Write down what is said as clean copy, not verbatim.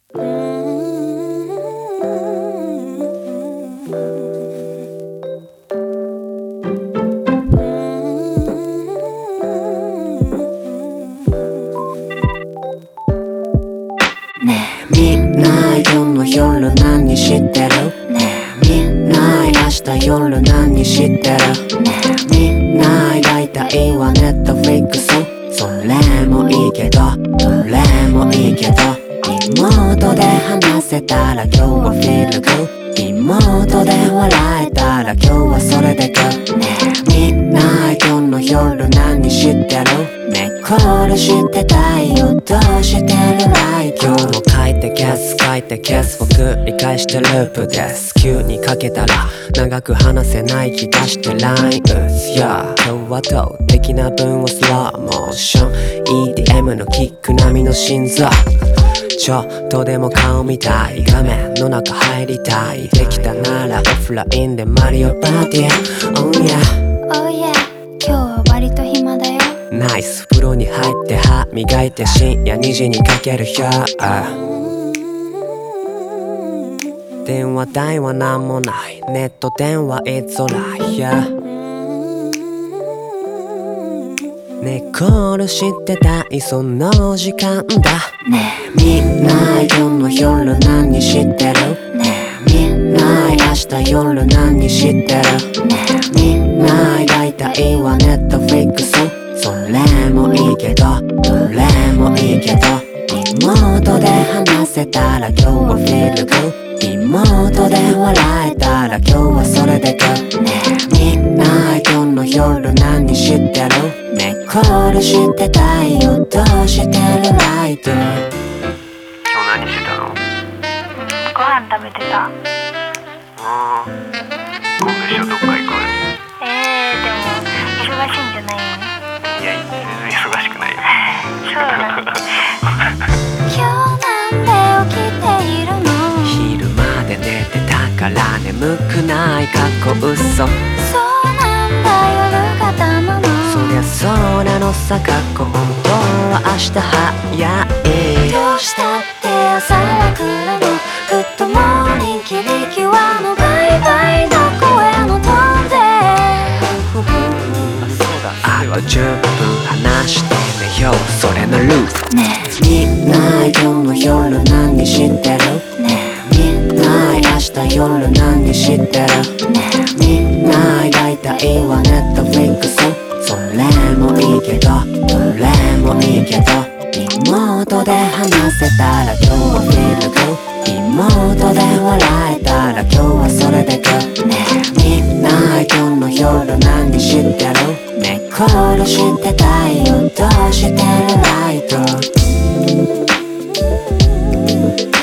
ミッナイトの夜何してる？ミッナイ明日夜何してる？ミッナイ大体はネットフリックス。それもいいけどどれもいいけどリモートで話せたら今日はフィールグッド。リモートで笑えたら今日はそれでグッド。ミッナイトの夜何してる？ねコールしてたいよどうしてるライト。今日も書いて消す書いて消すを繰り返してループです。急にかけたら長く話せない気がして LINE 打つ、yeah、今日は動的な文をスローモーション EDM のキック並みの心臓。ちょっとでも顔見たい画面の中入りたい。できたならオフラインでマリオパーティー Oh yeah Oh yeah 今日は割と暇だよ。 ナイス風呂に入って歯磨いて深夜2時にかけるよ。電話代はなんもないネット電話いつらやねコールしてたいその時間だ。ねミッナイトの夜何してる？ねミッナイ明日夜何してる？ねミッナイ大体はネットフリックス。それもいいけどどれもいいけどリモートで話せたら今日はフィールグッド。リモートで笑えたら今日はそれでグッド。ねミッナイトの夜何してる？ねコールしてたいよどうしてるライト。 今日何してたの？ ご飯食べてた。 ああ、今度一緒どっか行こうよ。 でも忙しいんじゃないの？ いや、全然忙しくないよ。 そうなんだ。今日なんで起きているの？ 昼まで寝てたから眠くない過去嘘。 そうなんだ夜型なの。 そりゃそうなのさ過去本当は明日早い。 どうしたって朝は来るの。グッドモーニングキリキワのバイバイの声のトーンであと10分話して寝ようそれのルール。 ねミッナイトの夜何してる？ ねミッナイ明日夜何してる？ ねミッナイ大体はネットフリックス。それもいいけどどれもいいけどリモートで話せたら今日はフィールグッド。リモートで笑えたら今日はそれでグッド。ねミッナイトの夜何してる？ねコールしてたいよどうしてるライト。